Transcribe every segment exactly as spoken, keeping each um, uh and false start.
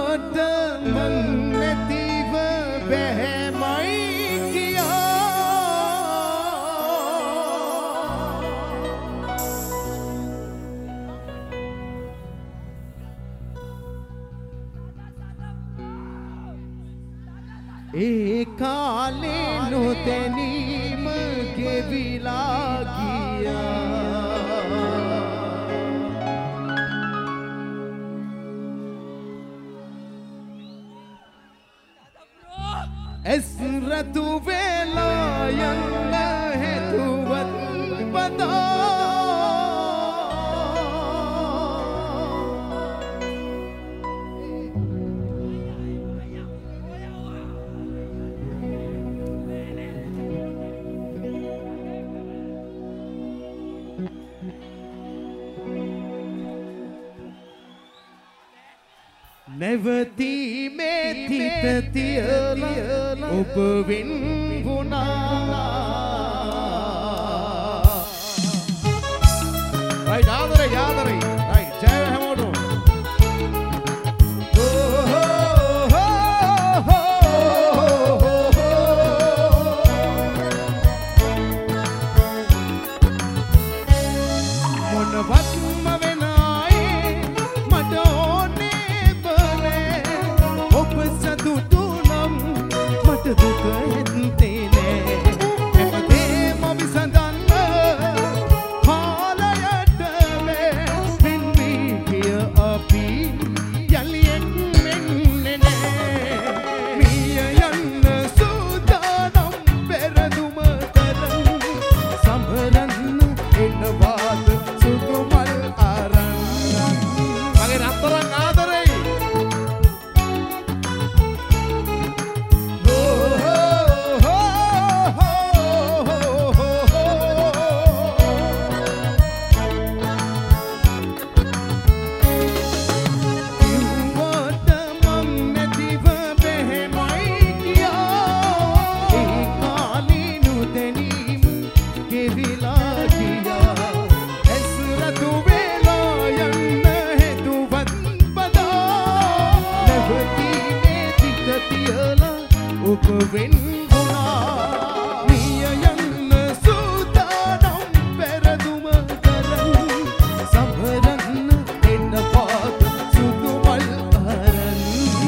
කිව්වට මං නැතිව බැහැමයි කියා ඒ කාලේ නොදැනීම ගෙවිලා ගියා ඇස් රතු වෙලා යන්න හැදුවත් බදා නැවතීමේ තිත තියලා ඔබ වෙන් වුණා රයිට් ආදරේ ආදරේ රයිට් ජය හැමෝටම මොනවත්ම වෙන ආයේ මට දුක ඇත්තේ නෑ හැමදේම විසඳන්න කාලයට මේ පින්වී ගිය අපි යලියෙන් මෙන්නේ නෑ මිය යන්න සූදානම් පෙරදුම තරම් සමරන්න එනවාද සුදු මල් අරන් මගේ රත්තරන් ආදරේ වෙන් වුණා මිය යන්න සූදානම් පෙරදුම කරන් සමරන්න එන්න පාත සුදු මල් අරන්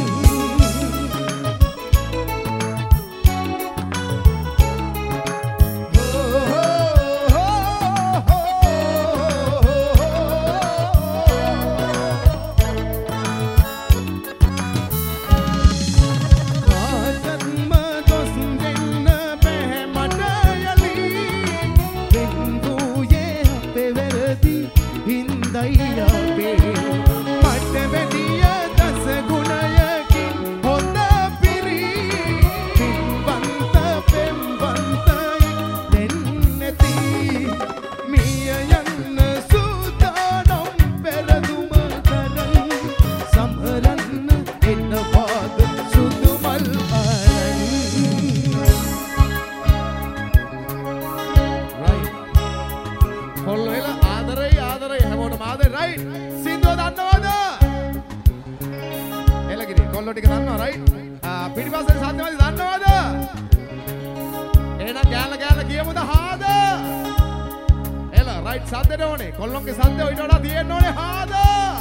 කොල්ලොන්ගේ සද්දේ ඊට වඩා තියෙන්න ඕනේ හාද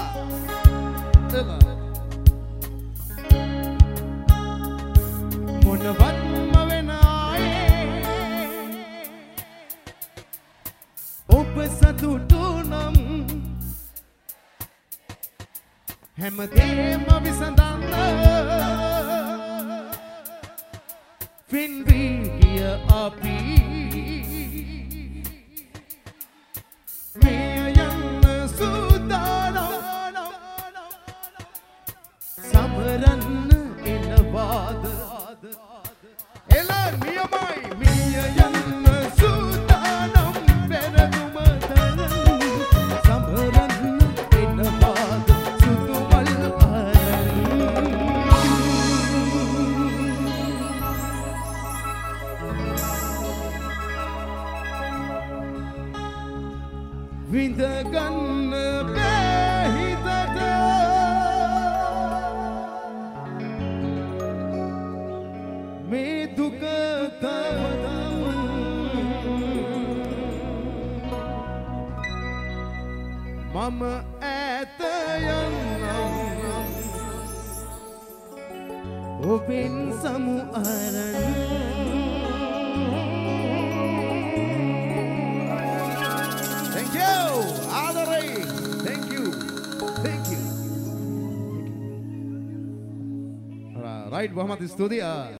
මොනවත්ම වෙන ආයේ ඔබ සතුටු නම් හැමදේම විසඳන්න පින්වී ගිය අපි සමරන්න එනවාද එලා නියමයි මිය යන්න සූදානම් පෙරදුම තරම් සමරන්න එනවාද සුදු මල් අරන් විඳ ගන්න බෑ හිතට මම ඈත යන්නම් ඔබෙන් සමු අරන් Thank you ආදරේ Thank you Thank you Right බොහොමත් ස්තුතියි